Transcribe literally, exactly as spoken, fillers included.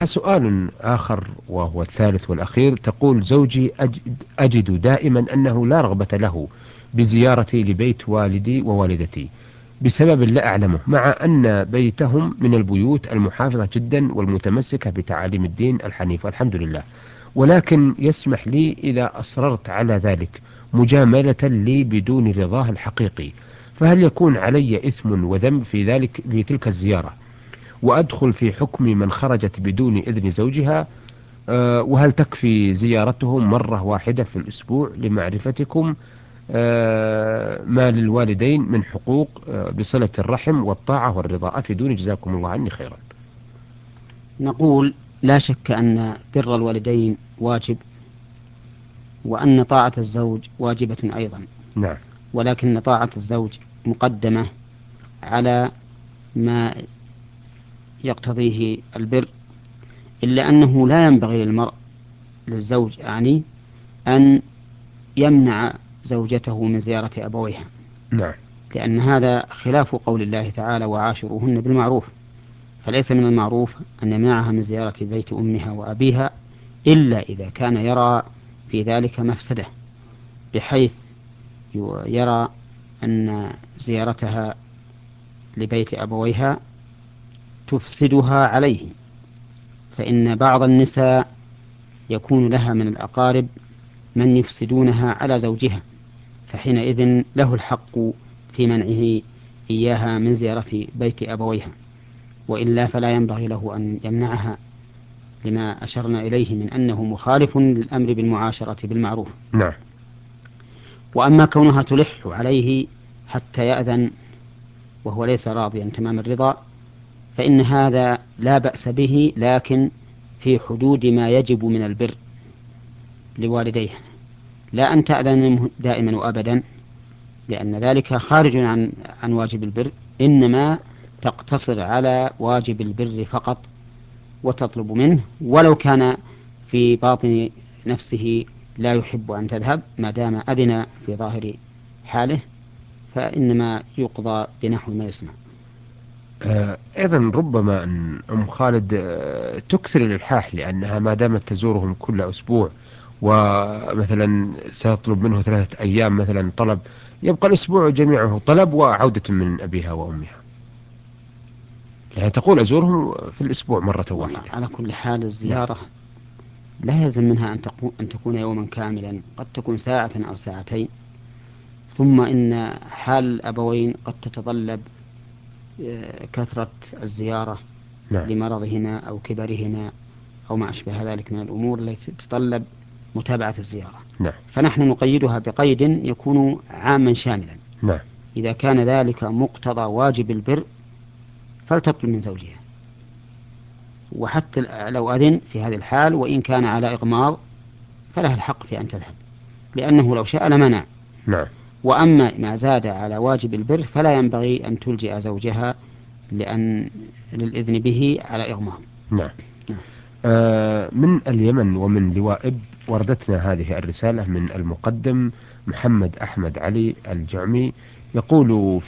سؤال آخر وهو الثالث والأخير، تقول: زوجي أجد, أجد دائما أنه لا رغبة له بزيارتي لبيت والدي ووالدتي بسبب لا أعلمه، مع أن بيتهم من البيوت المحافظة جدا والمتمسكة بتعاليم الدين الحنيف والحمد لله، ولكن يسمح لي إذا أصررت على ذلك مجاملة لي بدون رضاه الحقيقي، فهل يكون علي إثم وذنب في ذلك في تلك الزيارة؟ وأدخل في حكم من خرجت بدون إذن زوجها؟ أه وهل تكفي زيارتهم مرة واحدة في الأسبوع لمعرفتكم أه ما للوالدين من حقوق أه بصلة الرحم والطاعة والرضا؟ أفيدوني جزاكم الله عني خيرا. نقول: لا شك أن بر الوالدين واجب، وأن طاعة الزوج واجبة أيضا، نعم. ولكن طاعة الزوج مقدمة على ما يقتضيه البر، إلا أنه لا ينبغي للمرء للزوج يعني أن يمنع زوجته من زيارة أبويها، نعم. لأن هذا خلاف قول الله تعالى: وعاشروهن بالمعروف. فليس من المعروف أن يمنعها من زيارة بيت أمها وأبيها إلا إذا كان يرى في ذلك مفسدة، بحيث يرى أن زيارتها لبيت أبويها تفسدها عليه. فإن بعض النساء يكون لها من الأقارب من يفسدونها على زوجها، فحينئذ له الحق في منعه إياها من زيارة بيت أبويها، وإلا فلا ينبغي له أن يمنعها، لما أشرنا إليه من أنه مخالف للأمر بالمعاشرة بالمعروف. نعم. وأما كونها تلح عليه حتى يأذن وهو ليس راضيا تمام الرضا، فإن هذا لا بأس به، لكن في حدود ما يجب من البر لوالديه، لا أن تأذن دائما وأبدا، لأن ذلك خارج عن عن واجب البر، إنما تقتصر على واجب البر فقط، وتطلب منه ولو كان في باطن نفسه لا يحب أن تذهب، ما دام أذن في ظاهر حاله فإنما يقضى بنحو ما يسمع. آه، أيضا ربما أن أم خالد آه، تكثر الإلحاح، لأنها ما دامت تزورهم كل أسبوع ومثلا سيطلب منه ثلاثة أيام مثلا طلب، يبقى الأسبوع جميعه طلب وعودة من أبيها وأمها، يعني تقول أزورهم في الأسبوع مرة والله واحدة. على كل حال نعم. الزيارة لا يلزم منها أن تكون, أن تكون يوما كاملا، قد تكون ساعة أو ساعتين. ثم إن حال الأبوين قد تتطلب آه، كثرة الزيارة نعم. لمرضهما أو كبرهما أو ما أشبه ذلك من الأمور التي تتطلب متابعة الزيارة، نعم. فنحن نقيدها بقيد يكون عاما شاملا. نعم. إذا كان ذلك مقتضى واجب البر فلتطلب من زوجها، وحتى لو أذن في هذه الحال وإن كان على إغماض فلها الحق في أن تذهب، لأنه لو شاء لمنع. نعم. وأما ما زاد على واجب البر فلا ينبغي أن تلجئ زوجها لأن للإذن به على إغماض. نعم. آه، من اليمن ومن لوائب وردتنا هذه الرسالة من المقدم محمد أحمد علي الجعمي، يقول: